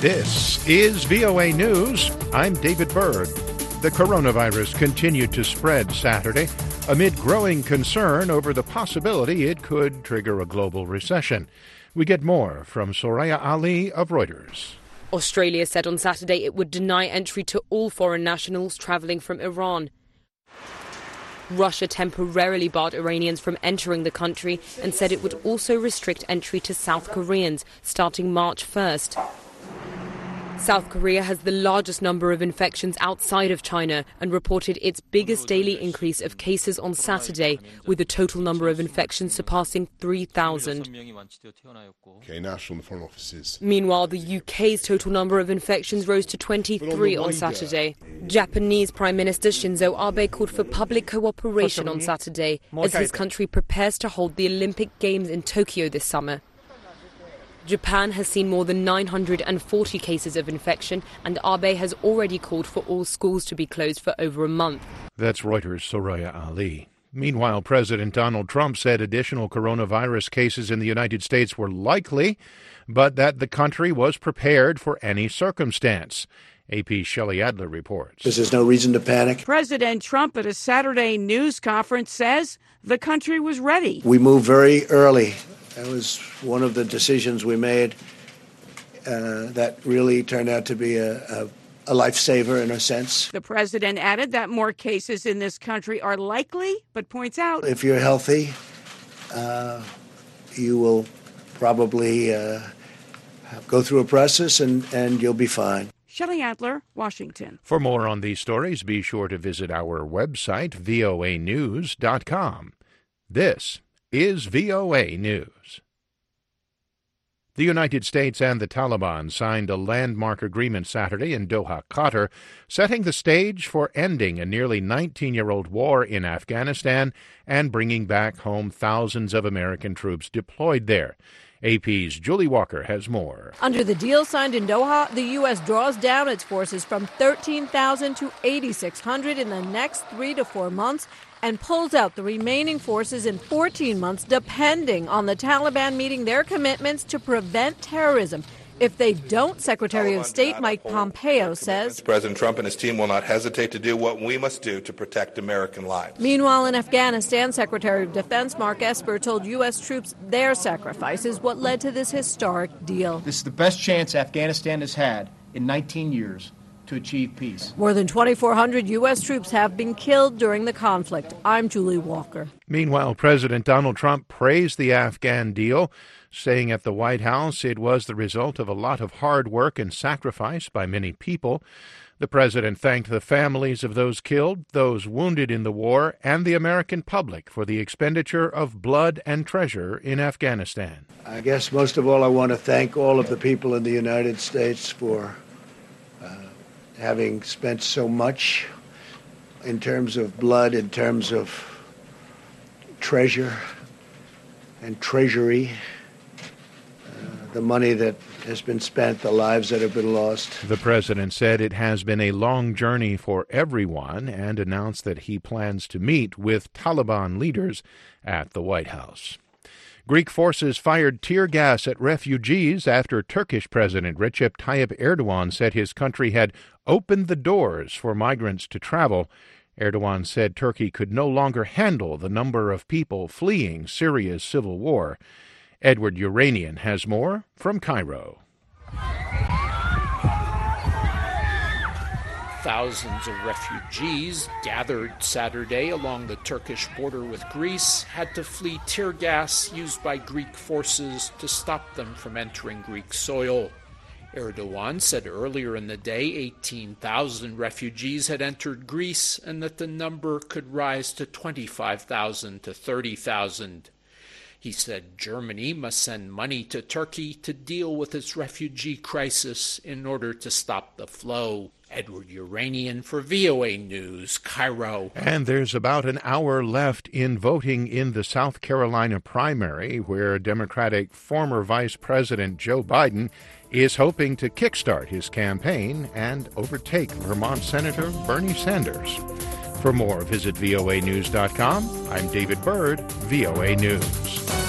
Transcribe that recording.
This is VOA News. I'm David Byrd. The coronavirus continued to spread Saturday amid growing concern over the possibility it could trigger a global recession. We get more from Soraya Ali of Reuters. Australia said on Saturday it would deny entry to all foreign nationals travelling from Iran. Russia temporarily barred Iranians from entering the country and said it would also restrict entry to South Koreans starting March 1st. South Korea has the largest number of infections outside of China and reported its biggest daily increase of cases on Saturday, with the total number of infections surpassing 3,000. Meanwhile, the UK's total number of infections rose to 23 on Saturday. Japanese Prime Minister Shinzo Abe called for public cooperation on Saturday as his country prepares to hold the Olympic Games in Tokyo this summer. Japan has seen more than 940 cases of infection, and Abe has already called for all schools to be closed for over a month. That's Reuters' Soraya Ali. Meanwhile, President Donald Trump said additional coronavirus cases in the United States were likely, but that the country was prepared for any circumstance. AP's Shelley Adler reports. There's no reason to panic. President Trump at a Saturday news conference says the country was ready. We moved very early. That was one of the decisions we made that really turned out to be a lifesaver in a sense. The president added that more cases in this country are likely, but points out if you're healthy, you will probably go through a process and you'll be fine. Shelley Adler, Washington. For more on these stories, be sure to visit our website, voanews.com. This is VOA News. The United States and the Taliban signed a landmark agreement Saturday in Doha, Qatar, setting the stage for ending a nearly 19-year-old war in Afghanistan and bringing back home thousands of American troops deployed there. AP's Julie Walker has more. Under the deal signed in Doha, the U.S. draws down its forces from 13,000 to 8,600 in the next 3 to 4 months and pulls out the remaining forces in 14 months, depending on the Taliban meeting their commitments to prevent terrorism. If they don't, Secretary of State Mike Pompeo says President Trump and his team will not hesitate to do what we must do to protect American lives. Meanwhile, in Afghanistan, Secretary of Defense Mark Esper told U.S. troops their sacrifice is what led to this historic deal. This is the best chance Afghanistan has had in 19 years to achieve peace. More than 2,400 U.S. troops have been killed during the conflict. I'm Julie Walker. Meanwhile, President Donald Trump praised the Afghan deal, saying at the White House it was the result of a lot of hard work and sacrifice by many people. The president thanked the families of those killed, those wounded in the war, and the American public for the expenditure of blood and treasure in Afghanistan. I guess most of all I want to thank all of the people in the United States for having spent so much in terms of blood, in terms of treasure and treasury, the money that has been spent, the lives that have been lost. The president said it has been a long journey for everyone and announced that he plans to meet with Taliban leaders at the White House. Greek forces fired tear gas at refugees after Turkish President Recep Tayyip Erdogan said his country had opened the doors for migrants to travel. Erdogan said Turkey could no longer handle the number of people fleeing Syria's civil war. Edward Uranian has more from Cairo. Thousands of refugees gathered Saturday along the Turkish border with Greece had to flee tear gas used by Greek forces to stop them from entering Greek soil. Erdogan said earlier in the day 18,000 refugees had entered Greece and that the number could rise to 25,000 to 30,000. He said Germany must send money to Turkey to deal with its refugee crisis in order to stop the flow. Edward Uranian for VOA News, Cairo. And there's about an hour left in voting in the South Carolina primary, where Democratic former Vice President Joe Biden is hoping to kickstart his campaign and overtake Vermont Senator Bernie Sanders. For more, visit voanews.com. I'm David Byrd, VOA News.